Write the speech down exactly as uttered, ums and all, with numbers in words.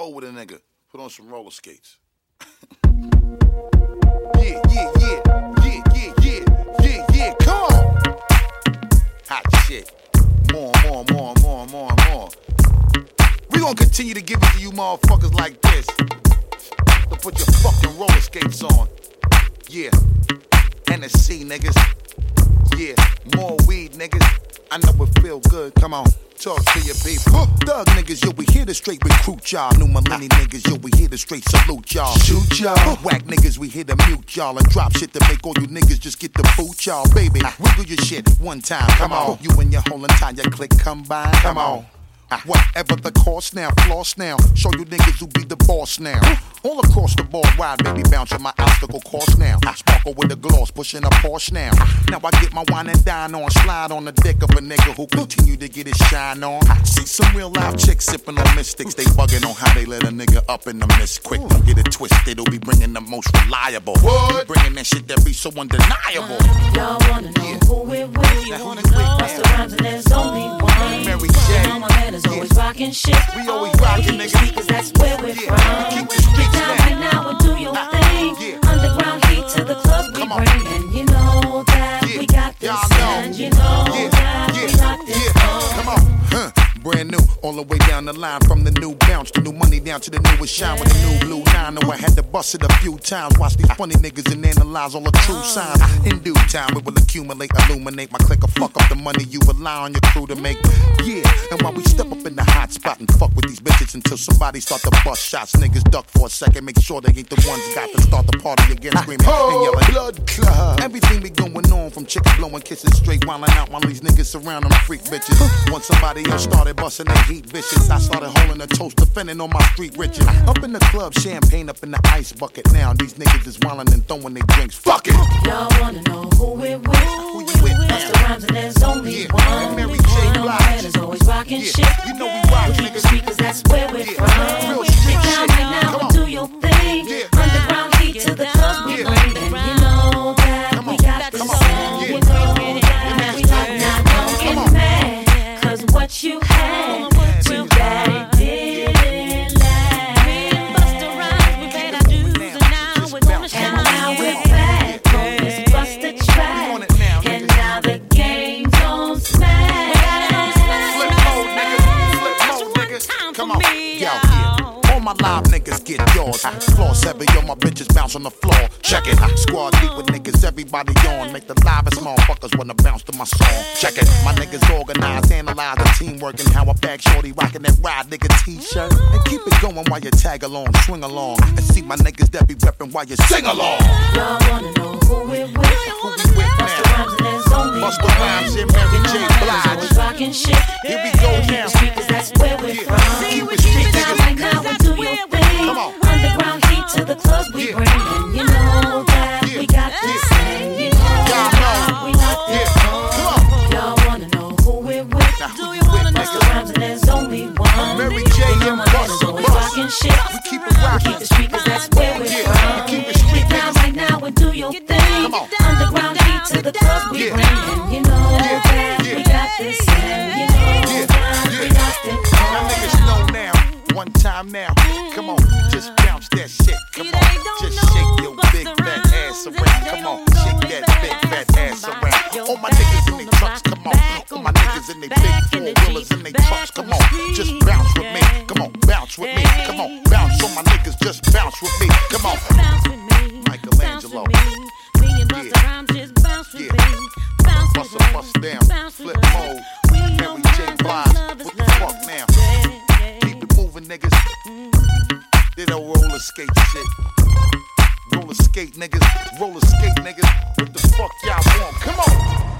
roll with a nigga. Put on some roller skates. Yeah, yeah, yeah, yeah, yeah, yeah, yeah, yeah, come on. Hot shit. More, more, more, more, more, more. We gonna continue to give it to you motherfuckers like this. So put your fucking roller skates on. Yeah. N S C niggas. Yeah. More weed niggas. I know it feel good. Come on. Talk to your people. Thug niggas, yo, we here to straight recruit y'all. New millennial niggas, yo, we here to straight salute y'all. Shoot y'all. Whack niggas, we here to mute y'all and drop shit to make all you niggas just get the boot y'all. Baby, wiggle your shit one time. Come on. You and your whole entire clique combine. Come on. Whatever the cost now, floss now. Show you niggas who be the boss now. All across the board, wide baby, bouncing my obstacle course now. Sparkle with the gloss, pushing a Porsche now. Now I get my wine and dine on, slide on the deck of a nigga who continue to get his shine on. See some real live chicks sipping on mystics. They bugging on how they let a nigga up in the mist quick. Don't get it twisted, it'll be bringing the most reliable. What? Bringing that shit that be so undeniable. Y'all wanna know yeah. who we're with? You wanna know? Bust the rhymes and there's only one. Mary J. All my man is always yeah. rocking shit. We always rocking, nigga. Speakers, that's where we're yeah. from. Keep the streets down right now and do your uh, thing. Yeah. Underground heat to the clubs we Come on. bring. And you know that yeah. we got this. Y'all know. And you know yeah. that yeah. we locked this yeah. on. Come on. Huh. Brand new, all the way down the line. From the new bounce to new money down to the newest shine with the new blue nine. Know I had to bust it a few times. Watch these funny niggas and analyze all the true signs. In due time, it will accumulate, illuminate. My clique will fuck up the money you rely on your crew to make. Yeah, and while we step up in the hot spot and fuck with these bitches until somebody start to bust shots. Niggas duck for a second, make sure they ain't the ones got to start the party again. Screaming and yelling, blood club. Everything be going on from chicks blowing kisses straight, wilding out while these niggas surround them freak bitches. Once somebody else started busting their heat vicious, I started holding a toast, defending on my street riches. Up in the club, champagne up in the ice bucket. Now these niggas is wildin' and throwing their drinks. Fuck it. Y'all wanna know who we're with? Who you with? Bust the rhymes and there's only yeah. one. Mary J. Blige is always rocking yeah. shit. You know we rock, we keep niggas. the speakers, that's where we're yeah. from. Real Get street down shit. right now Come and on. do your thing. Yeah. Underground heat to the clubs we yeah. bring. And you know that Come we on. got this Come on. song. Yeah. You know that we lock now. Don't get mad, cause what you had too bad it didn't last. Me and Busta Rhymes, we paid our dues, and now we're gonna shine. And now we're back on this Busta track, and now the game's on smash. We got it on smash. Flip mode, nigga. Flip mode, nigga. Come on. Yo, yeah. All my live niggas get yours. Floor heavy, all my bitches bounce on the floor. Check it. Squad deep with niggas, everybody on. Make the livest motherfuckers wanna bounce to my song. Check it. My niggas organized, analyze the teamwork and how I back shorty rocking that ride nigga t-shirt. And keep it going while you tag along, swing along, and see my niggas that be reppin' while you sing along. Y'all wanna know who we're with? Who we with Bust the rhymes and there's only Bust the rhymes and Mary J. Blige. Rockin' shit. Here we go now. Speakers, that's where we're Yeah. from. Keep it street, Get down niggas. right now and do your thing. Come on. Underground heat to the clubs we Yeah. bring. And you know that Yeah. we got this Yeah. thing. You know Y'all that know. we lock this Yeah. on. Come on. Y'all wanna know who we're with? Now who you with, Bust the nigga? rhymes and there's only one. Mary J. And and my man is Busta always Bust. rockin' shit. We keep it rockin'. Keep the speakers, that's where we're Yeah. from. Keep it street, Get down niggas. right now and do your thing. Come on. Underground heat to the clubs we Yeah. bring. And you know Yeah. that Yeah. we got this. And you know Yeah. that we Yeah. locked it Y'all on. niggas know now. One time now. Come on. Just bounce that shit. Come on. Just shake your big fat ass around. Come on. Shake that big fat ass around. All my niggas in they trucks. Come on. All my niggas in they big four-wheelers in they trucks. Come on. Just bounce with me. Come on. Bounce with me. Come on. Bounce. All my niggas just bounce with me. Come on. Bounce with me. Michelangelo. Bounce with me. Me and Busta Yeah. Rhymes just bounce with Yeah. me. Bounce with Bust up, us. bust down. Bounce with Flip us. mode. We Mary know J. that Blige. love is What the love. fuck now? Yeah, yeah. Keep it moving, niggas. They don't roller skate shit. Roller skate, niggas. Roller skate, niggas. What the fuck y'all want? Come on.